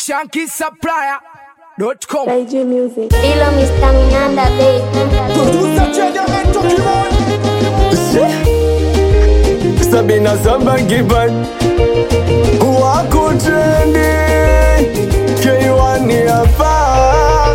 ShankySupplier.com. Kaiju Music. Ilo Mr. Minanda Day. Sabina Samba Giban wako trendi K1 hapa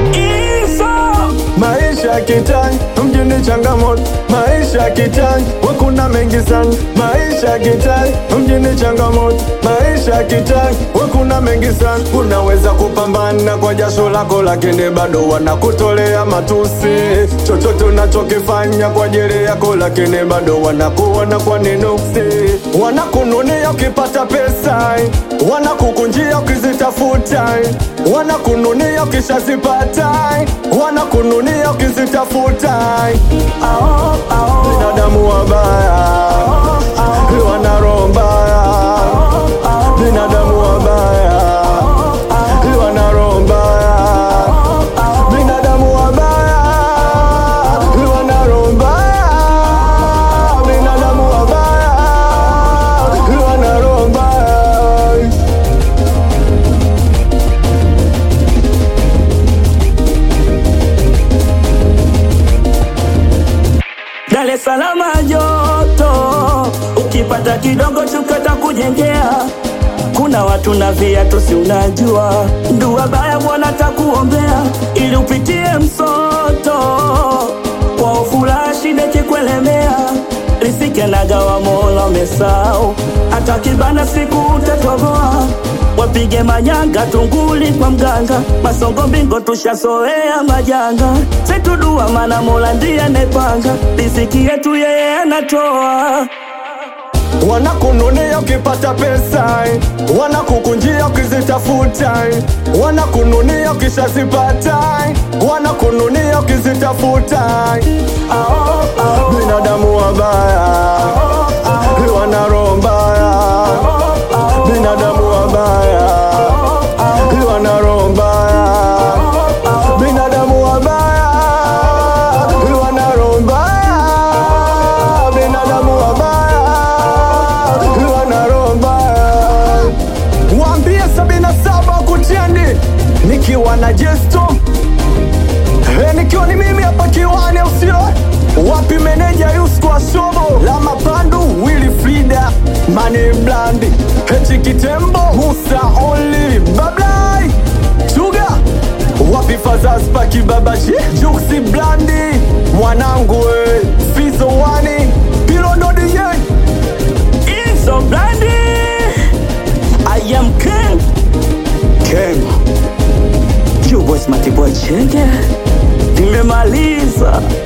maisha kitani mjini changamoto, maisha kitani wakuna mengi sana, maisha kitani mjini changamoto, maisha kitani wakuna mengi sana. Unaweza kupambana kwa jasho lako lakini bado wanakutolea matusi. Chochote unachokifanya kwa ajili yako lakini bado wanakuona kwa ninuksi. Wanakununia ukipata pesa, wanakukunjia ukizitafuta, wanakununia ukishazipata, wanakununia ukizitafuta. Binadamu wabaya, wana roho mbaya. Binadamu wabaya, wana roho mbaya. Binadamu wabaya, wana roho mbaya. Binadamu wabaya, wana roho mbaya. Dar es Salaam joto, ukipata kidogo tukata kujengea. Kuna watu na viatu si unajua, ndua baya bwana takuombea ili upitie msoto. Kwa ufula shida kikuelemea, riziki nagawa Mola umesahau, hata kibana siku utatoboa. Wapige manyanga tunguli kwa mganga, masongo mbingo tushasoea majanga. Setudua mana Mola ndiye anepanga, riziki yetu yeye anatoa. Wanakununia ukipata pesa, wanakukunjia ukizitafuta, wanakununia ukishazipata, wanakununia ukizitafuta. Binadamu wabaya, wana roho mbaya. Binadamu wabaya, wana roho mbaya. Binadamu wabaya, wana roho mbaya. Binadamu wabaya, wana roho mbaya. Waambie 77 kutendi nikiwa na Jesto, nikiwa ni mimi hapa Kiwani usio. Wapi meneja Yusko Asobo, la mapandu Willy Frida, Mani Blandi, Hechi Kitembo, Musa Only, Bablai, Suga. Wapi Fazaz Paki Babaji, Juksi Blandi, mwanangu Fizo Wani, Pilondo DJ. Izo Blandi, I am King. King, you was my boy Chenge. Nimemaliza.